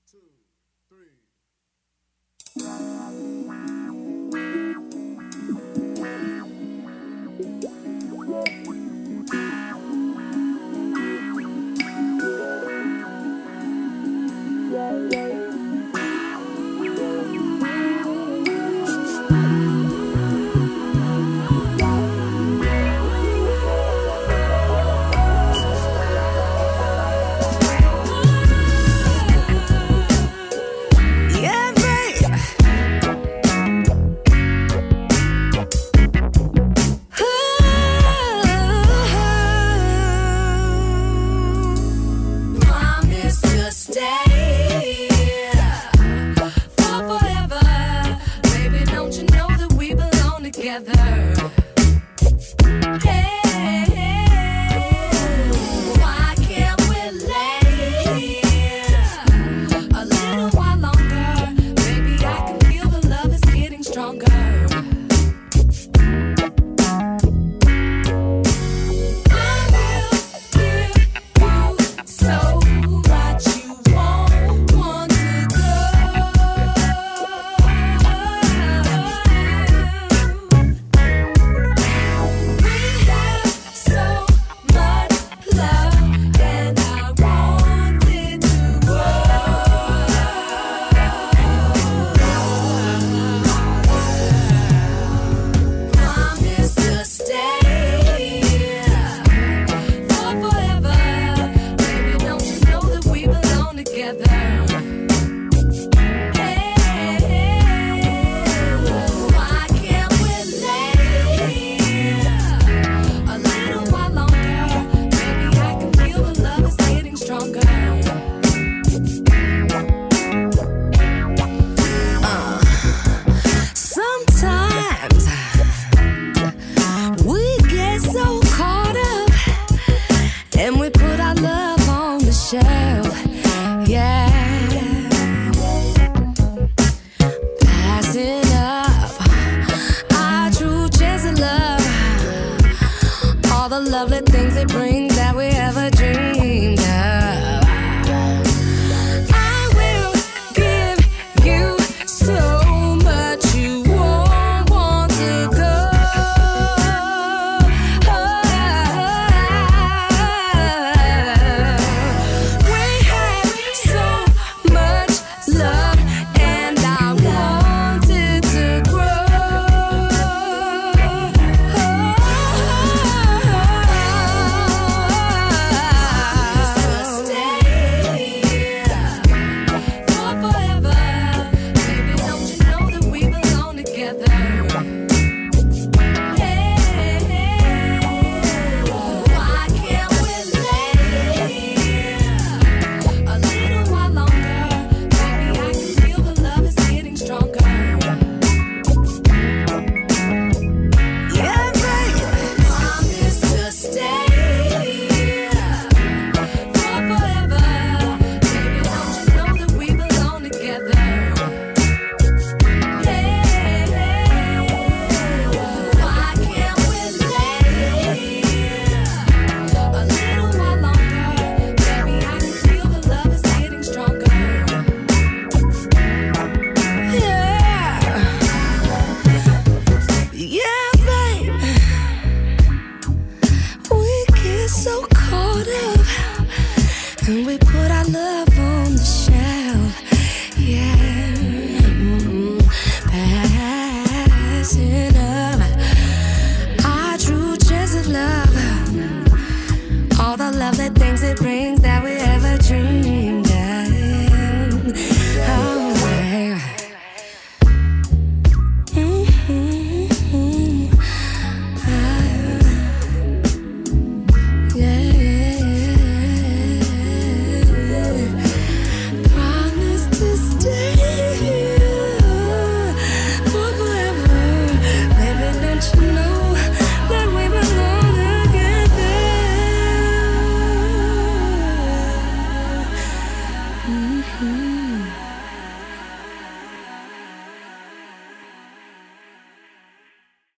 two, three. Lovely things it brings that we ever dreamed of. I will give you so much you won't want to go. We had so much love and I wanted to grow. So caught up, and we put our love on the shelf. Yeah, passing up our true chance of love. All the lovely things it brings.